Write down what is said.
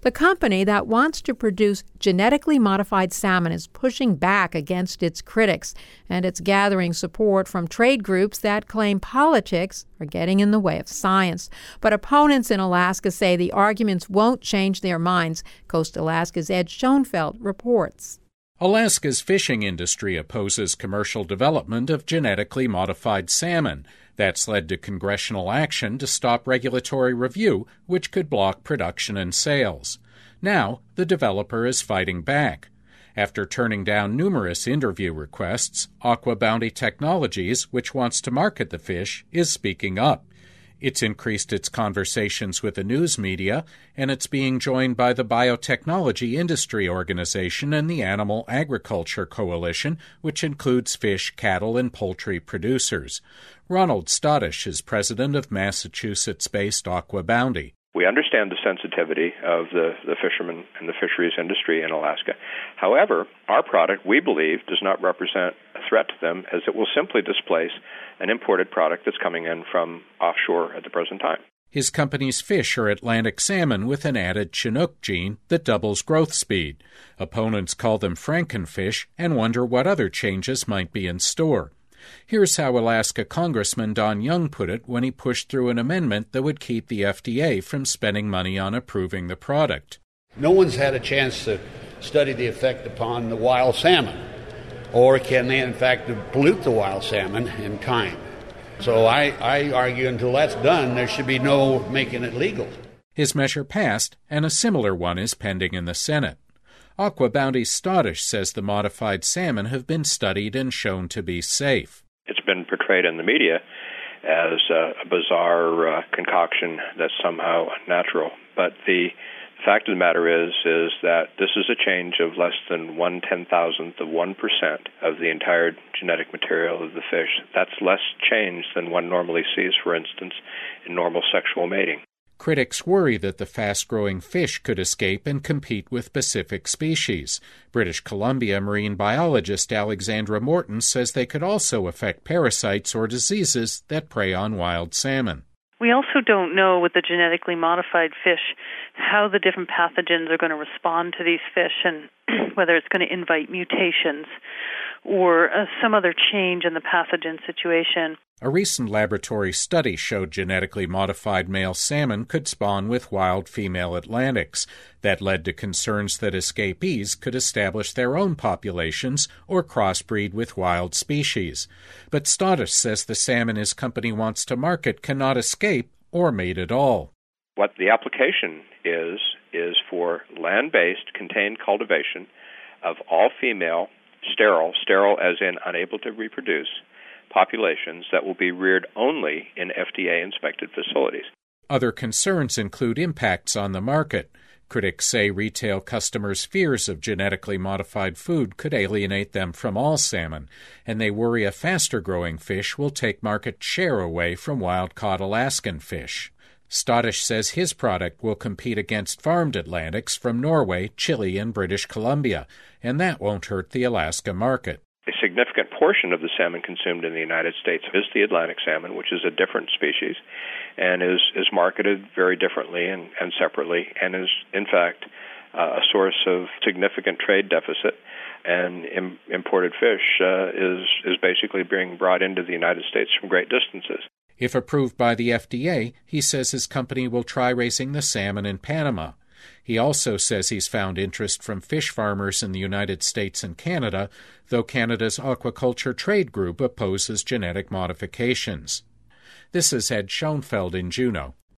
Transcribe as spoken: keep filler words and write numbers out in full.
The company that wants to produce genetically modified salmon is pushing back against its critics, and it's gathering support from trade groups that claim politics are getting in the way of science. But opponents in Alaska say the arguments won't change their minds. Coast Alaska's Ed Schoenfeld reports. Alaska's fishing industry opposes commercial development of genetically modified salmon. That's led to congressional action to stop regulatory review, which could block production and sales. Now, the developer is fighting back. After turning down numerous interview requests, Aqua Bounty Technologies, which wants to market the fish, is speaking up. It's increased its conversations with the news media, and it's being joined by the Biotechnology Industry Organization and the Animal Agriculture Coalition, which includes fish, cattle, and poultry producers. Ronald Stodish is president of Massachusetts-based Aqua Bounty. We understand the sensitivity of the, the fishermen and the fisheries industry in Alaska. However, our product, we believe, does not represent a threat to them, as it will simply displace an imported product that's coming in from offshore at the present time. His company's fish are Atlantic salmon with an added Chinook gene that doubles growth speed. Opponents call them Frankenfish and wonder what other changes might be in store. Here's how Alaska Congressman Don Young put it when he pushed through an amendment that would keep the F D A from spending money on approving the product. No one's had a chance to study the effect upon the wild salmon, or can they in fact pollute the wild salmon in kind. So I, I argue until that's done, there should be no making it legal. His measure passed, and a similar one is pending in the Senate. Aqua Bounty's Stodish says the modified salmon have been studied and shown to be safe. It's been portrayed in the media as a, a bizarre uh, concoction that's somehow unnatural. But the fact of the matter is, is that this is a change of less than one ten thousandth of one percent of the entire genetic material of the fish. That's less change than one normally sees, for instance, in normal sexual mating. Critics worry that the fast-growing fish could escape and compete with Pacific species. British Columbia marine biologist Alexandra Morton says they could also affect parasites or diseases that prey on wild salmon. We also don't know with the genetically modified fish how the different pathogens are going to respond to these fish and whether it's going to invite mutations or uh, some other change in the pathogen situation. A recent laboratory study showed genetically modified male salmon could spawn with wild female Atlantics. That led to concerns that escapees could establish their own populations or crossbreed with wild species. But Stodish says the salmon his company wants to market cannot escape or mate at all. What the application is, is for land-based contained cultivation of all female, sterile, sterile as in unable to reproduce, populations that will be reared only in F D A-inspected facilities. Other concerns include impacts on the market. Critics say retail customers' fears of genetically modified food could alienate them from all salmon, and they worry a faster-growing fish will take market share away from wild-caught Alaskan fish. Stodish says his product will compete against farmed Atlantics from Norway, Chile, and British Columbia, and that won't hurt the Alaska market. A significant portion of the salmon consumed in the United States is the Atlantic salmon, which is a different species, and is, is marketed very differently and, and separately, and is, in fact, uh, a source of significant trade deficit. And im- imported fish uh, is, is basically being brought into the United States from great distances. If approved by the F D A, he says his company will try raising the salmon in Panama. He also says he's found interest from fish farmers in the United States and Canada, though Canada's Aquaculture Trade Group opposes genetic modifications. This is Ed Schoenfeld in Juneau.